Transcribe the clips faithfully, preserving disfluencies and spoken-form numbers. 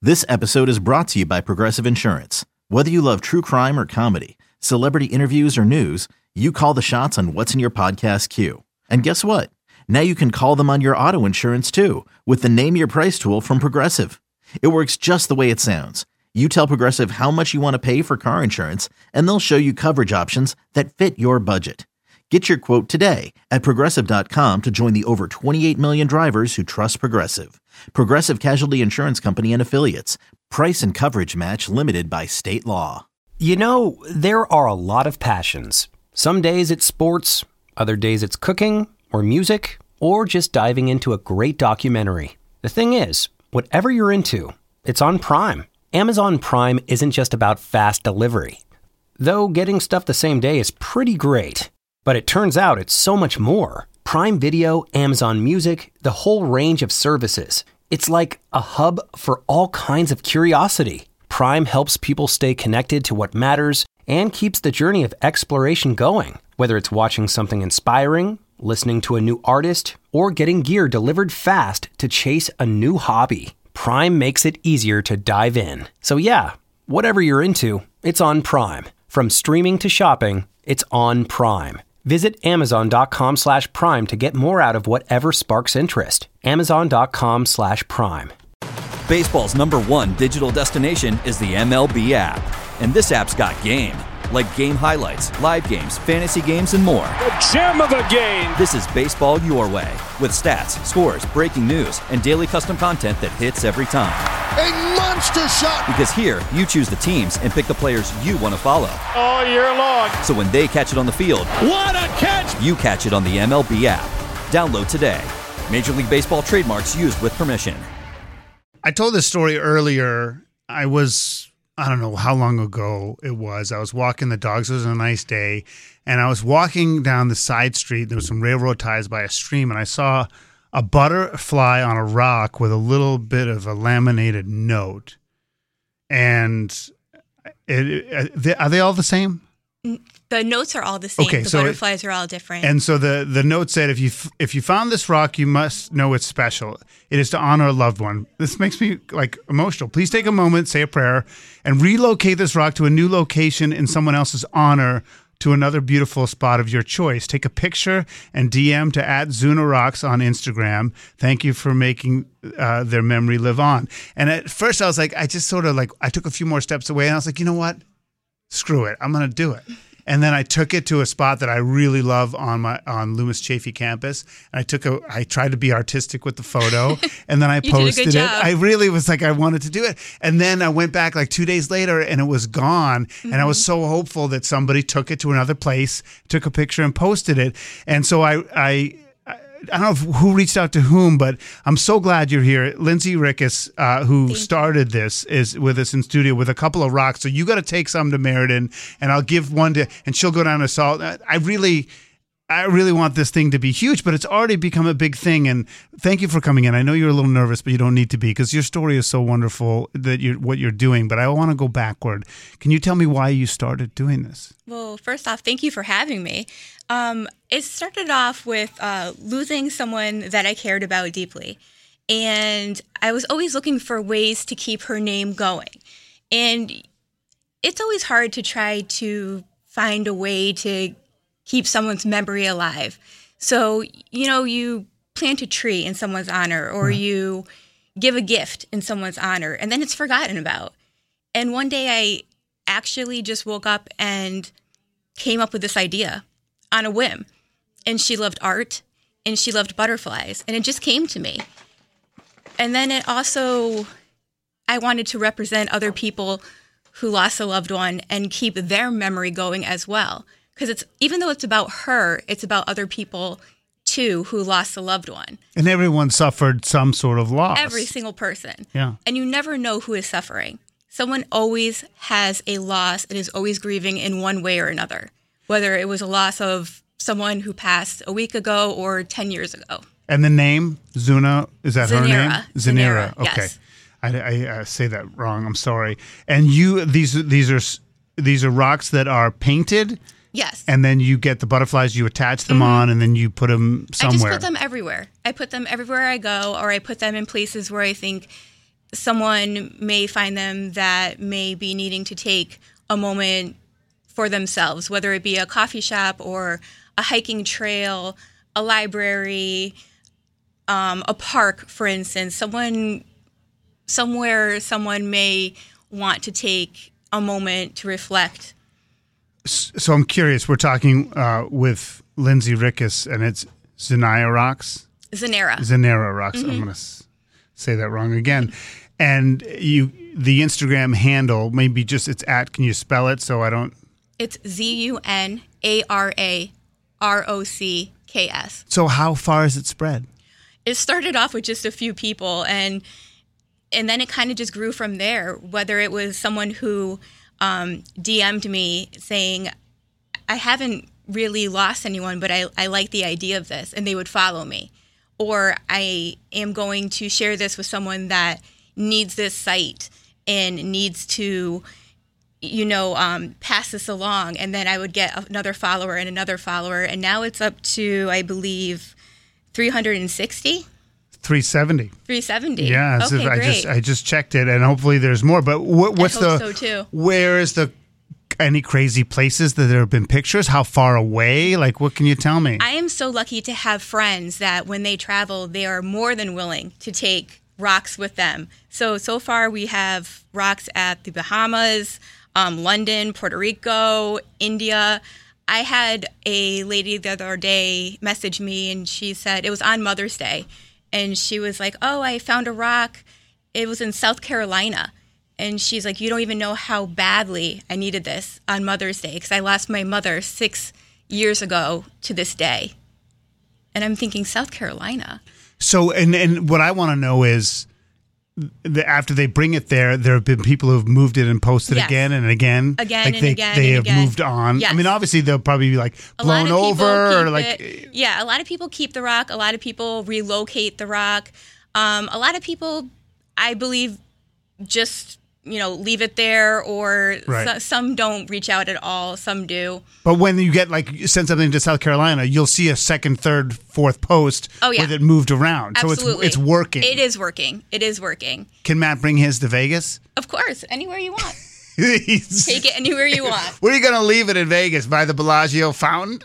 This episode is brought to you by Progressive Insurance. Whether you love true crime or comedy, celebrity interviews or news, you call the shots on what's in your podcast queue. And guess what? Now you can call them on your auto insurance too with the Name Your Price tool from Progressive. It works just the way it sounds. You tell Progressive how much you want to pay for car insurance, and they'll show you coverage options that fit your budget. Get your quote today at Progressive dot com to join the over twenty-eight million drivers who trust Progressive. Progressive Casualty Insurance Company and Affiliates. Price and coverage match limited by state law. You know, there are a lot of passions. Some days it's sports, other days it's cooking or music, or just diving into a great documentary. The thing is, whatever you're into, it's on Prime. Amazon Prime isn't just about fast delivery. Though getting stuff the same day is pretty great. But it turns out it's so much more. Prime Video, Amazon Music, the whole range of services. It's like a hub for all kinds of curiosity. Prime helps people stay connected to what matters and keeps the journey of exploration going. Whether it's watching something inspiring, listening to a new artist, or getting gear delivered fast to chase a new hobby, Prime makes it easier to dive in. So yeah, whatever you're into, it's on Prime. From streaming to shopping, it's on Prime. Visit Amazon.com slash Prime to get more out of whatever sparks interest. Amazon.com slash Prime. Baseball's number one digital destination is the M L B app. And this app's got game. Like game highlights, live games, fantasy games, and more. A gem of a game! This is baseball your way. With stats, scores, breaking news, and daily custom content that hits every time. A monster shot! Because here, you choose the teams and pick the players you want to follow. All year long. So when they catch it on the field, what a catch! You catch it on the M L B app. Download today. Major League Baseball trademarks used with permission. I told this story earlier. I was... I don't know how long ago it was. I was walking the dogs. It was a nice day. And I was walking down the side street. There was some railroad ties by a stream. And I saw a butterfly on a rock with a little bit of a laminated note. And it, it, are they all the same? The notes are all the same. Okay, the so butterflies it, are all different. And so the, the note said, if you if you found this rock, you must know it's special. It is to honor a loved one. This makes me like emotional. Please take a moment, say a prayer, and relocate this rock to a new location in someone else's honor to another beautiful spot of your choice. Take a picture and D M to at Zuna Rocks on Instagram. Thank you for making uh, their memory live on. And at first I was like, I just sort of like, I took a few more steps away and I was like, you know what? Screw it. I'm going to do it. And then I took it to a spot that I really love on my on Loomis Chaffee campus. And I took a I tried to be artistic with the photo, and then I posted it. I really was like I wanted to do it. And then I went back like two days later, and it was gone. Mm-hmm. And I was so hopeful that somebody took it to another place, took a picture, and posted it. And so I I. I don't know if, who reached out to whom, but I'm so glad you're here. Lindsay Rickus, uh, who Thank started you. this, is with us in studio with a couple of rocks. So you got to take some to Meriden, and I'll give one to, and she'll go down to Salt. I really, I really want this thing to be huge, but it's already become a big thing. And thank you for coming in. I know you're a little nervous, but you don't need to be because your story is so wonderful that you're what you're doing. But I want to go backward. Can you tell me why you started doing this? Well, first off, thank you for having me. Um, it started off with uh, losing someone that I cared about deeply. And I was always looking for ways to keep her name going. And it's always hard to try to find a way to keep someone's memory alive. So, you know, you plant a tree in someone's honor or right. you give a gift in someone's honor, and then it's forgotten about. And one day I actually just woke up and came up with this idea on a whim. And she loved art and she loved butterflies, and it just came to me. And then it also, I wanted to represent other people who lost a loved one and keep their memory going as well. Because it's, even though it's about her, it's about other people too who lost a loved one. And everyone suffered some sort of loss. Every single person. Yeah. And you never know who is suffering. Someone always has a loss and is always grieving in one way or another, whether it was a loss of someone who passed a week ago or ten years ago. And the name, Zuna, is that Zanera. her name? Zanera, Zanera. Okay. Yes. I, I uh, say that wrong. I'm sorry. And you, these these are these are rocks that are painted. Yes. And then you get the butterflies, you attach them mm-hmm. on, and then you put them somewhere. I just put them everywhere. I put them everywhere I go, or I put them in places where I think someone may find them that may be needing to take a moment for themselves, whether it be a coffee shop or a hiking trail, a library, um, a park, for instance. Someone, somewhere, someone may want to take a moment to reflect. So I'm curious. We're talking uh, with Lindsay Rickus, and it's Zanaya Rocks. Zanera. Zanera Rocks. Mm-hmm. I'm going to s- say that wrong again. And you, the Instagram handle, maybe just it's at. Can you spell it so I don't? It's Z U N A R A R O C K S. So how far is it spread? It started off with just a few people, and and then it kind of just grew from there, whether it was someone who um, D M'd me saying, I haven't really lost anyone, but I, I like the idea of this, and they would follow me. Or I am going to share this with someone that needs this site and needs to, you know, um, pass this along. And then I would get another follower and another follower. And now it's up to, I believe, three hundred sixty? three seventy. three seventy. Yeah, Okay, so I great. just I just checked it, and hopefully there's more. But what, what's I the? hope so, too. Where is the? Any crazy places that there have been pictures? How far away? Like, what can you tell me? I am so lucky to have friends that when they travel, they are more than willing to take rocks with them. So, so far we have rocks at the Bahamas, um, London, Puerto Rico, India. I had a lady the other day message me, and she said, it was on Mother's Day, and she was like, oh, I found a rock. It was in South Carolina. And she's like, you don't even know how badly I needed this on Mother's Day, because I lost my mother six years ago to this day. And I'm thinking, South Carolina. So, and and what I want to know is, the, after they bring it there, there have been people who have moved it and posted Yes. again and again. Again like and they, again They and have again. moved on. Yes. I mean, obviously they'll probably be like A lot blown of people over keep or like. it- yeah, a lot of people keep the rock. A lot of people relocate the rock. Um, a lot of people, I believe, just, you know, leave it there, or Right. so, some don't reach out at all. Some do. But when you get like you send something to South Carolina, you'll see a second, third, fourth post Oh, yeah. with it moved around. Absolutely. So it's it's working. It is working. It is working. Can Matt bring his to Vegas? Of course, anywhere you want. He's- Take it anywhere you want. Where are you going to leave it in Vegas? By the Bellagio fountain?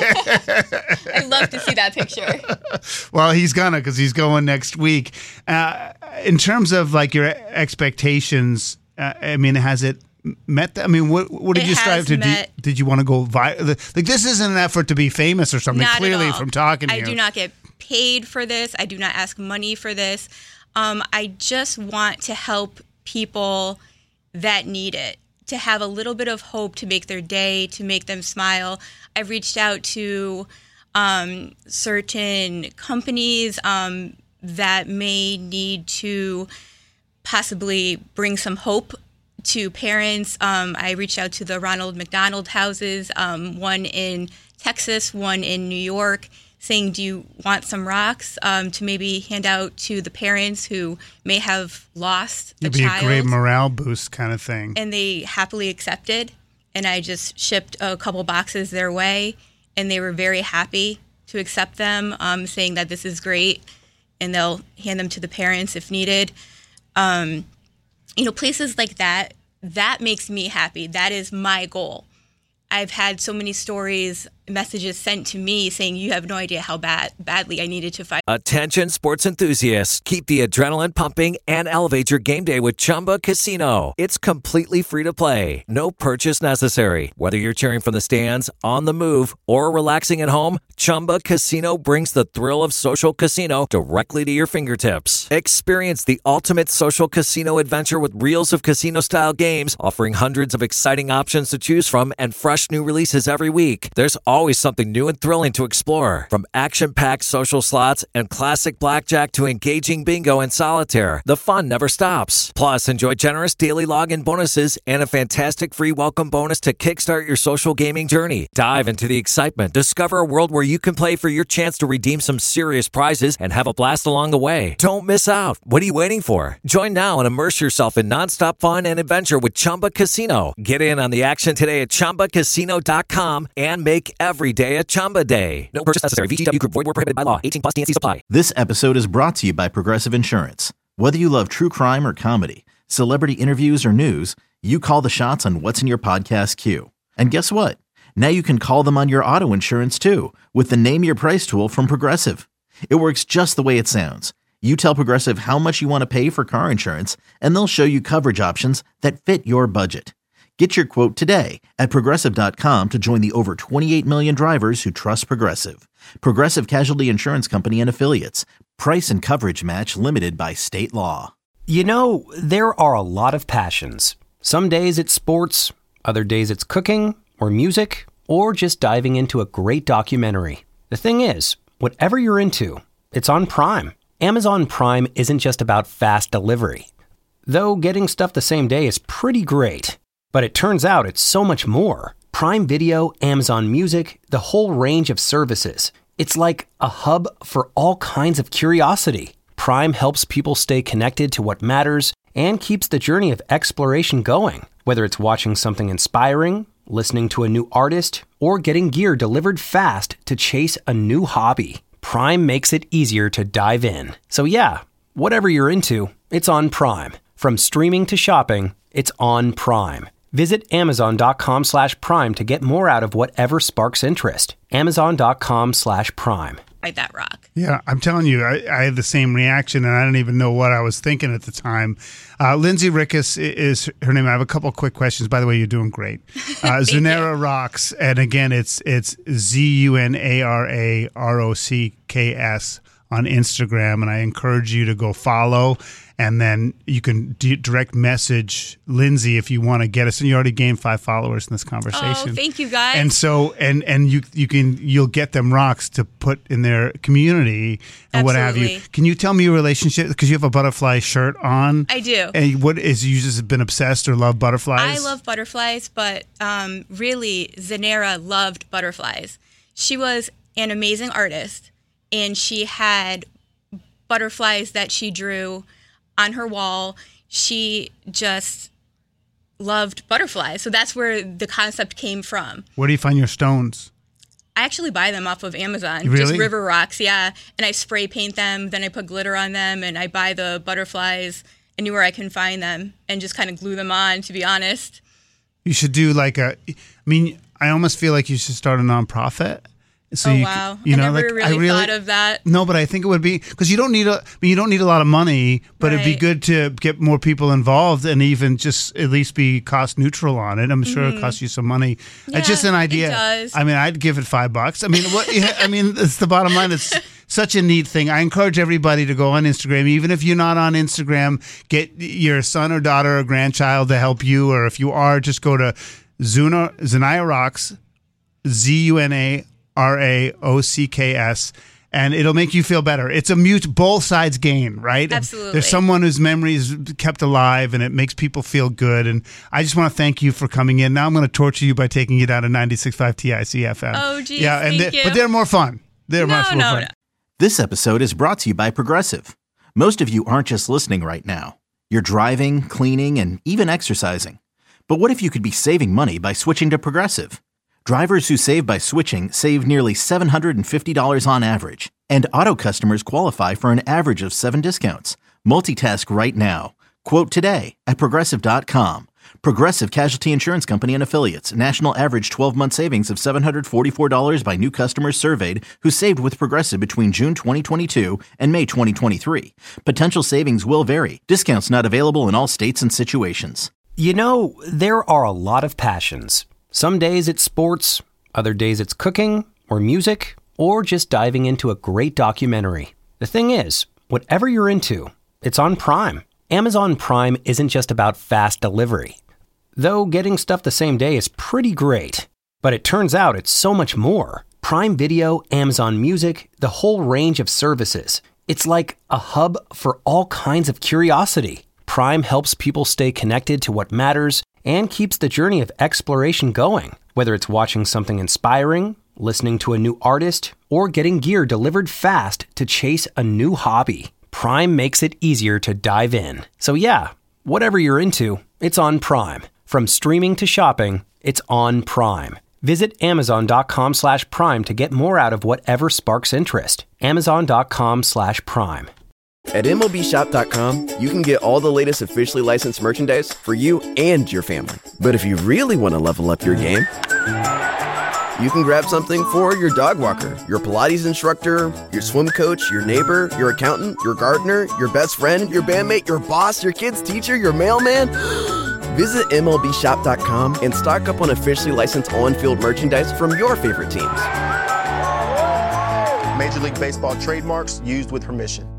I'd love to see that picture. Well, he's gonna because he's going next week. Uh, in terms of like your expectations, uh, I mean, has it met that? I mean, what what did It you strive has to do? met- Did you want to go viral? Like, this isn't an effort to be famous or something. Not Clearly, at all. from talking to I you, do not get paid for this. I do not ask money for this. Um, I just want to help people that need it, to have a little bit of hope to make their day, to make them smile. I've reached out to um, certain companies um, that may need to possibly bring some hope to parents. Um, I reached out to the Ronald McDonald houses, um, one in Texas, one in New York, saying, do you want some rocks um, to maybe hand out to the parents who may have lost a it'd be child? a great morale boost kind of thing. And they happily accepted. And I just shipped a couple boxes their way, and they were very happy to accept them, um, saying that this is great, and they'll hand them to the parents if needed. Um, you know, places like that, that makes me happy. That is my goal. I've had so many stories, messages sent to me saying, you have no idea how bad badly I needed to fight. Attention sports enthusiasts. Keep the adrenaline pumping and elevate your game day with Chumba Casino. It's completely free to play. No purchase necessary. Whether you're cheering from the stands, on the move, or relaxing at home, Chumba Casino brings the thrill of social casino directly to your fingertips. Experience the ultimate social casino adventure with reels of casino-style games, offering hundreds of exciting options to choose from and fresh new releases every week. There's always something new and thrilling to explore. From action-packed social slots and classic blackjack to engaging bingo and solitaire, the fun never stops. Plus, enjoy generous daily login bonuses and a fantastic free welcome bonus to kickstart your social gaming journey. Dive into the excitement. Discover a world where you can play for your chance to redeem some serious prizes and have a blast along the way. Don't miss out. What are you waiting for? Join now and immerse yourself in nonstop fun and adventure with Chumba Casino. Get in on the action today at chumba casino dot com and make every day a Chumba day. No purchase necessary. V G W Group. Void where prohibited by law. eighteen plus. T and C's apply. This episode is brought to you by Progressive Insurance. Whether you love true crime or comedy, celebrity interviews or news, you call the shots on what's in your podcast queue. And guess what? Now you can call them on your auto insurance too with the Name Your Price tool from Progressive. It works just the way it sounds. You tell Progressive how much you want to pay for car insurance, and they'll show you coverage options that fit your budget. Get your quote today at Progressive dot com to join the over twenty-eight million drivers who trust Progressive. Progressive Casualty Insurance Company and Affiliates. Price and coverage match limited by state law. You know, there are a lot of passions. Some days it's sports, other days it's cooking or music, or just diving into a great documentary. The thing is, whatever you're into, it's on Prime. Amazon Prime isn't just about fast delivery. Though getting stuff the same day is pretty great. But it turns out it's so much more. Prime Video, Amazon Music, the whole range of services. It's like a hub for all kinds of curiosity. Prime helps people stay connected to what matters and keeps the journey of exploration going. Whether it's watching something inspiring, listening to a new artist, or getting gear delivered fast to chase a new hobby, Prime makes it easier to dive in. So yeah, whatever you're into, it's on Prime. From streaming to shopping, it's on Prime. Visit Amazon.com slash Prime to get more out of whatever sparks interest. Amazon.com slash Prime. Ride that rock. Yeah, I'm telling you, I, I had the same reaction, and I don't even know what I was thinking at the time. Uh, Lindsay Rickus is her name. I have a couple quick questions. By the way, you're doing great. Uh, Zunara Rocks, and again, it's it's Z U N A R A R O C K S on Instagram, and I encourage you to go follow. And then you can d- direct message Lindsay if you want to get us. And you already gained five followers in this conversation. Oh, thank you, guys. And so, and and you you can you'll get them rocks to put in their community and Absolutely. what have you. Can you tell me your relationship? Because you have a butterfly shirt on. I do. And what is you just been obsessed or love butterflies? I love butterflies, but um, really, Zunara loved butterflies. She was an amazing artist, and she had butterflies that she drew on her wall. She just loved butterflies. So that's where the concept came from. Where do you find your stones? I actually buy them off of Amazon. Really? Just river rocks, yeah. And I spray paint them, then I put glitter on them, and I buy the butterflies anywhere I can find them and just kind of glue them on, to be honest. You should do like a, I mean, I almost feel like you should start a nonprofit. So oh you, wow! You know, I never like, really, I really thought of that. No, but I think it would be because you don't need a. I mean, you don't need a lot of money, but right. It'd be good to get more people involved and even just at least be cost neutral on it. I'm sure mm-hmm. it costs you some money. Yeah, it's just an idea. It does. I mean, I'd give it five bucks. I mean, what? I mean, it's the bottom line. It's such a neat thing. I encourage everybody to go on Instagram, even if you're not on Instagram. Get your son or daughter or grandchild to help you, or if you are, just go to Zuna Zunara Rocks, Z U N A. R A O C K S, and it'll make you feel better. It's a mute, both sides gain, right? Absolutely. There's someone whose memory is kept alive, and it makes people feel good. And I just want to thank you for coming in. Now I'm going to torture you by taking you down to ninety-six point five T I C F M. Oh, geez, yeah, and thank they, you. But they're more fun. They're no, much more no, fun. No. This episode is brought to you by Progressive. Most of you aren't just listening right now. You're driving, cleaning, and even exercising. But what if you could be saving money by switching to Progressive? Drivers who save by switching save nearly seven hundred fifty dollars on average, and auto customers qualify for an average of seven discounts. Multitask right now. Quote today at Progressive dot com. Progressive Casualty Insurance Company and Affiliates. National average twelve-month savings of seven hundred forty-four dollars by new customers surveyed who saved with Progressive between June twenty twenty-two and May twenty twenty-three. Potential savings will vary. Discounts not available in all states and situations. You know, there are a lot of passions. Some days it's sports, other days it's cooking or music, or just diving into a great documentary. The thing is, whatever you're into, it's on Prime. Amazon Prime isn't just about fast delivery. Though getting stuff the same day is pretty great. But it turns out it's so much more. Prime Video, Amazon Music, the whole range of services. It's like a hub for all kinds of curiosity. Prime helps people stay connected to what matters and keeps the journey of exploration going. Whether it's watching something inspiring, listening to a new artist, or getting gear delivered fast to chase a new hobby, Prime makes it easier to dive in. So yeah, whatever you're into, it's on Prime. From streaming to shopping, it's on Prime. Visit Amazon.com slash Prime to get more out of whatever sparks interest. Amazon.com slash Prime. At M L B Shop dot com, you can get all the latest officially licensed merchandise for you and your family. But if you really want to level up your game, you can grab something for your dog walker, your Pilates instructor, your swim coach, your neighbor, your accountant, your gardener, your best friend, your bandmate, your boss, your kid's teacher, your mailman. Visit M L B Shop dot com and stock up on officially licensed on-field merchandise from your favorite teams. Major League Baseball trademarks used with permission.